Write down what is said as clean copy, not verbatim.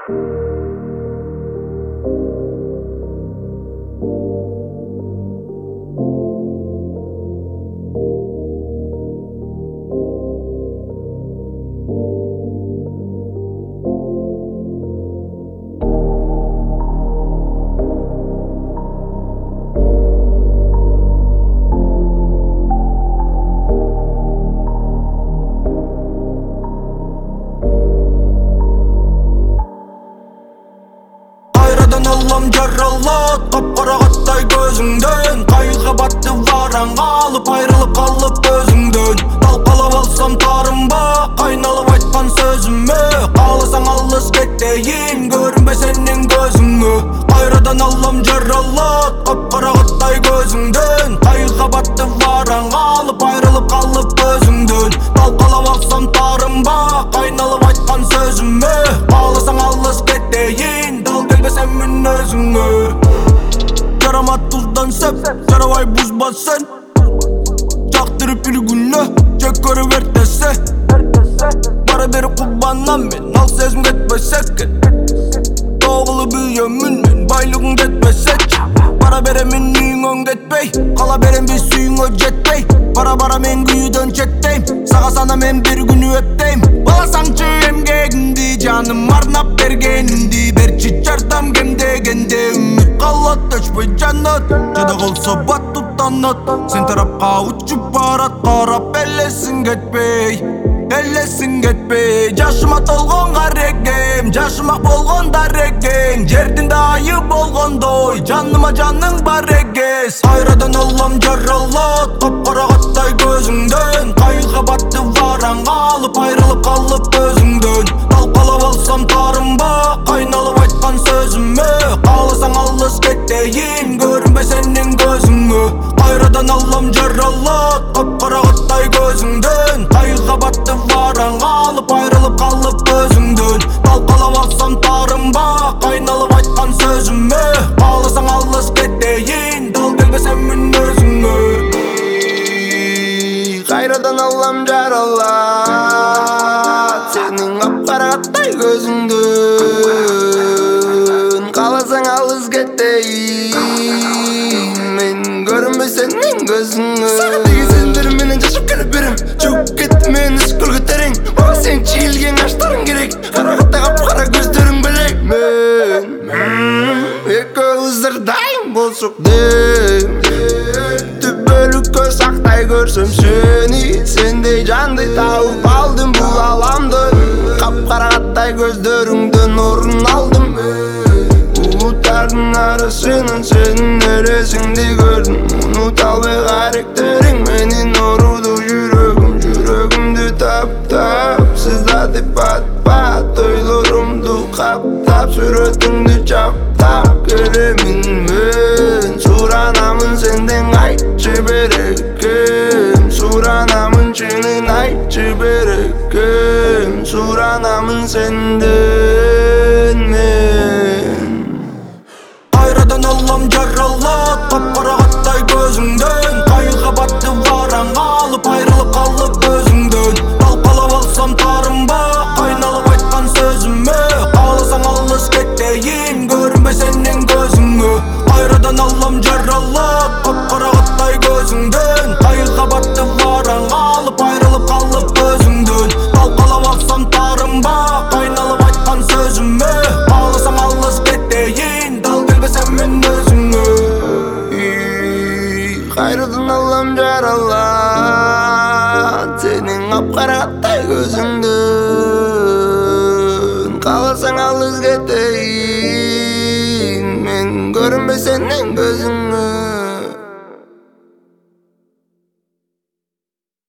Аллам жаралат, қап-қарағаттай көзіңден. Қайғы батты вараң алып, айрылып қалып өзіңден. Талқалап алсам тарынба, қайналып айтқан сөзіме. Қаласаң алыс кетейін, көрінбе сенің көзіңе. Қайрадан аллам жаралат, қап-қарағаттай көзіңден. Қайғы батты вараң алып, айрылып қалып өзіңден. Талқалап алсам тарынба, қайналып айтқан сөзіме. Қаласаң алыс кетейін, сен мен өзіңе. Жарама тұздан сәп, жарабай бұзба сен. Жақтырып үлгіні, жек көріп ертесе. Бара бері құбанам мен, ал сезім кетпесе кен. Тоғылы бүйемін мен, байлығың кетпесе. Бара бере мен үйіңен кетпей, қала берем біз сүйіңе жетпей. Бара мен күйден чектейм, саға сана мен бір күні өттейм. Баласаңчы емгегіңді, жаным арнап бергеніңді. Берчі жардам кемдегенде, үміт қалат өшпей жанат. Жада қолса бат тұтанат, сен тарапқа ұчып барат. Қарап әлесің кетпей, әлесің кетпей. Жашыма толған қарекем, жашыма болған дарекең. Жердінде айы болғандой, жаныма жаның бар егес. Қайрадан аллам жаралат, қап-қарағаттай көзіңден. Қайғы батты вараң алып, айрылып қалып өзіңден. Талқалап алсам тарынба, қайналып айтқан сөзіме. Қаласаң алыс кетейін, көрінбе сенің көзіңе. Қайрадан аллам жаралат, қап-қарағаттай көзіңден. Қайғы батты вараң алып, айрылып қалып өзіңден. Талқалап алсам тарынба, қайналып айтқан сөзіме. Қаласаң алыс кетейін, дал келбесем мен өзіңе. Қайрадан аллам жаралат, сенің қап-қарағаттай көзіңден. Қаласаң алыс кетейін, мен көрінбе сенің көзіңе. Саған деген сендер менен жашып келіп берем, жүк кетті мен үскіл көтерең. Бағы сен чиілген аштарың керек, қарағаттай қап-қара көздерің білек. Мен екі ұздырдайым болсық дейм, түбөлікке сақтай көрсем сені. Сендей жанды тауып алдым бұл аламды, қап-қарағаттай көздеріңден орын алдым. Ұмыттардың арасынан сенің нәресіңді көрдім. Ұмыт албай қаректерің менің оруды жүрегім. Жүрегімді тап-тап, сыздатып бат-бат. Ойларымды қаптап, суретіңді чаптап келемін мен. Суранамын сенден айтшы берекем, суранамын шынын айтшы берекем. Суранамын сенден мен. Қайрадан аллам жаралат, қап-қарағаттай көзіңден. Қайғы батты вараң алып, айрылып қалып өзіңден. Талқалап алсам тарынба, қайналып айтқан сөзіме. Қаласаң алыс кетейін, көрінбе сенің көзіңе. Қайрадан аллам жаралат, қап-қарағаттай көзіңден. Қайғы батты вараң алып, айрылып қалып өзіңден. Талқалап алсам тарынба, қайналып айтқан сөзіме. Қаласаң алыс кетейін, дал келбесем мен өзіңе. Қайрадан аллам жаралат, сенің қап-қарағаттай көзіңден. Қаласаң алыс кетейін, мен көрінбе сенің көзіңе.